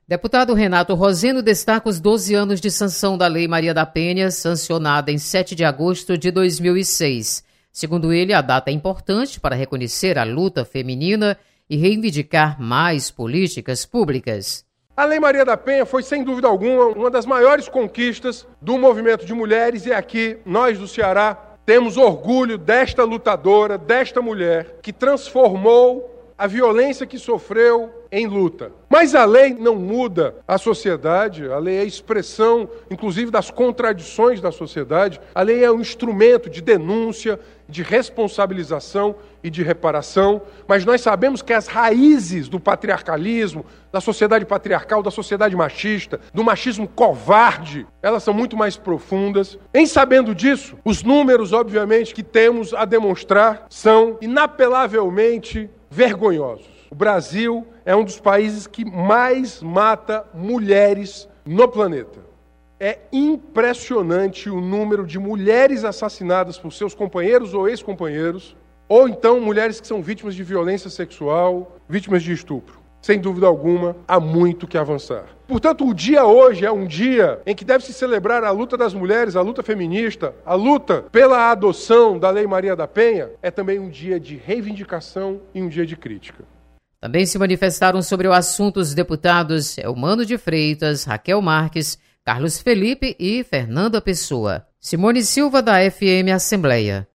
Deputado Renato Roseno destaca os 12 anos de sanção da Lei Maria da Penha, sancionada em 7 de agosto de 2006. Segundo ele, a data é importante para reconhecer a luta feminina e reivindicar mais políticas públicas. A Lei Maria da Penha foi, sem dúvida alguma, uma das maiores conquistas do movimento de mulheres, e aqui, nós do Ceará, temos orgulho desta lutadora, desta mulher, que transformou a violência que sofreu em luta. Mas a lei não muda a sociedade, a lei é a expressão, inclusive, das contradições da sociedade. A lei é um instrumento de denúncia, de responsabilização e de reparação, mas nós sabemos que as raízes do patriarcalismo, da sociedade patriarcal, da sociedade machista, do machismo covarde, elas são muito mais profundas. Em sabendo disso, os números, obviamente, que temos a demonstrar são inapelavelmente vergonhosos. O Brasil é um dos países que mais mata mulheres no planeta. É impressionante o número de mulheres assassinadas por seus companheiros ou ex-companheiros, ou então mulheres que são vítimas de violência sexual, vítimas de estupro. Sem dúvida alguma, há muito que avançar. Portanto, o dia hoje é um dia em que deve se celebrar a luta das mulheres, a luta feminista, a luta pela adoção da Lei Maria da Penha. É também um dia de reivindicação e um dia de crítica. Também se manifestaram sobre o assunto os deputados Elmano de Freitas, Raquel Marques, Carlos Felipe e Fernanda Pessoa. Simone Silva, da FM Assembleia.